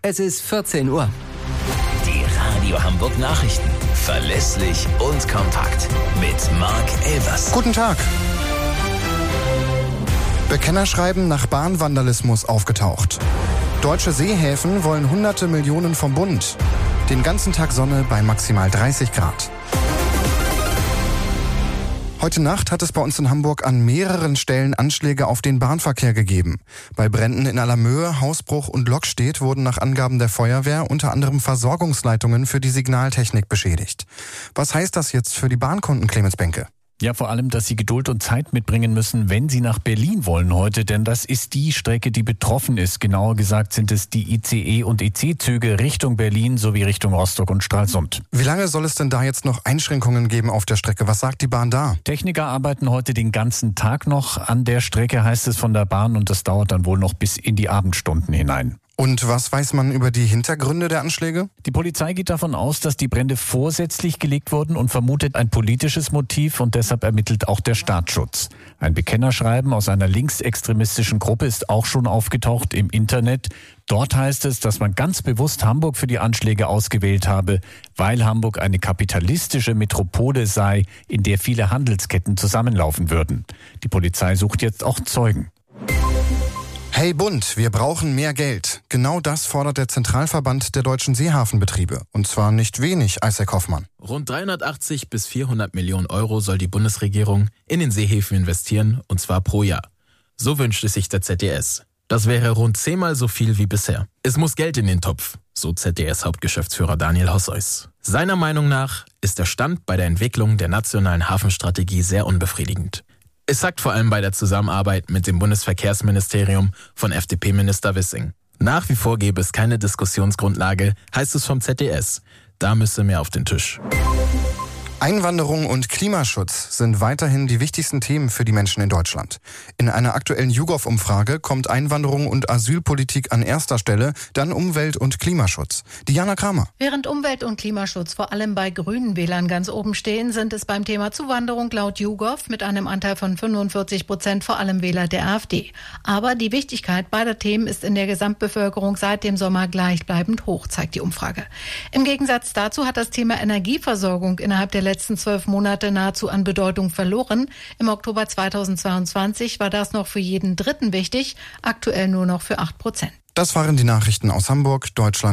Es ist 14 Uhr. Die Radio Hamburg Nachrichten. Verlässlich und kompakt. Mit Marc Elvers. Guten Tag. Bekennerschreiben nach Bahnvandalismus aufgetaucht. Deutsche Seehäfen wollen hunderte Millionen vom Bund. Den ganzen Tag Sonne bei maximal 30 Grad. Heute Nacht hat es bei uns in Hamburg an mehreren Stellen Anschläge auf den Bahnverkehr gegeben. Bei Bränden in Allermöhe, Hausbruch und Lockstedt wurden nach Angaben der Feuerwehr unter anderem Versorgungsleitungen für die Signaltechnik beschädigt. Was heißt das jetzt für die Bahnkunden, Clemens Benke? Ja, vor allem, dass sie Geduld und Zeit mitbringen müssen, wenn sie nach Berlin wollen heute, denn das ist die Strecke, die betroffen ist. Genauer gesagt sind es die ICE- und EC-Züge Richtung Berlin sowie Richtung Rostock und Stralsund. Wie lange soll es denn da jetzt noch Einschränkungen geben auf der Strecke? Was sagt die Bahn da? Techniker arbeiten heute den ganzen Tag noch an der Strecke, heißt es von der Bahn, und das dauert dann wohl noch bis in die Abendstunden hinein. Und was weiß man über die Hintergründe der Anschläge? Die Polizei geht davon aus, dass die Brände vorsätzlich gelegt wurden und vermutet ein politisches Motiv, und deshalb ermittelt auch der Staatsschutz. Ein Bekennerschreiben aus einer linksextremistischen Gruppe ist auch schon aufgetaucht im Internet. Dort heißt es, dass man ganz bewusst Hamburg für die Anschläge ausgewählt habe, weil Hamburg eine kapitalistische Metropole sei, in der viele Handelsketten zusammenlaufen würden. Die Polizei sucht jetzt auch Zeugen. Hey Bund, wir brauchen mehr Geld. Genau das fordert der Zentralverband der deutschen Seehafenbetriebe. Und zwar nicht wenig, Isaac Hoffmann. Rund 380 bis 400 Millionen Euro soll die Bundesregierung in den Seehäfen investieren, und zwar pro Jahr. So wünscht es sich der ZDS. Das wäre rund 10-mal so viel wie bisher. Es muss Geld in den Topf, so ZDS-Hauptgeschäftsführer Daniel Hosseus. Seiner Meinung nach ist der Stand bei der Entwicklung der nationalen Hafenstrategie sehr unbefriedigend. Es hakt vor allem bei der Zusammenarbeit mit dem Bundesverkehrsministerium von FDP-Minister Wissing. Nach wie vor gäbe es keine Diskussionsgrundlage, heißt es vom ZDS. Da müsse mehr auf den Tisch. Einwanderung und Klimaschutz sind weiterhin die wichtigsten Themen für die Menschen in Deutschland. In einer aktuellen YouGov-Umfrage kommt Einwanderung und Asylpolitik an erster Stelle, dann Umwelt- und Klimaschutz. Diana Kramer. Während Umwelt- und Klimaschutz vor allem bei grünen Wählern ganz oben stehen, sind es beim Thema Zuwanderung laut YouGov mit einem Anteil von 45% vor allem Wähler der AfD. Aber die Wichtigkeit beider Themen ist in der Gesamtbevölkerung seit dem Sommer gleichbleibend hoch, zeigt die Umfrage. Im Gegensatz dazu hat das Thema Energieversorgung innerhalb der letzten 12 Monate nahezu an Bedeutung verloren. Im Oktober 2022 war das noch für jeden Dritten wichtig, aktuell nur noch für 8%. Das waren die Nachrichten aus Hamburg, Deutschland.